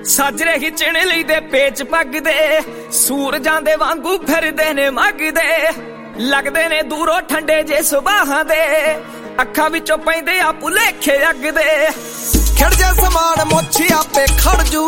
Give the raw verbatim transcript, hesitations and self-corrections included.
ਸਾਜਰੇ ਖਿੱਚਣ ਲਈ ਦੇ ਪੇਚ ਪੱਗਦੇ ਸੂਰਜਾਂ ਦੇ ਵਾਂਗੂ ਫਿਰਦੇ ਨੇ ਮੱਗਦੇ ਲੱਗਦੇ ਨੇ ਦੂਰੋਂ ਠੰਡੇ ਜੇ ਸੁਬਾਹਾਂ ਦੇ ਅੱਖਾਂ ਵਿੱਚੋਂ ਪੈਂਦੇ ਆ ਭੁਲੇਖੇ ਅੱਗ ਦੇ ਖੜ ਜਾ ਸਮਾਨ ਮੋਛੀ ਆਪੇ ਖੜ ਜੂ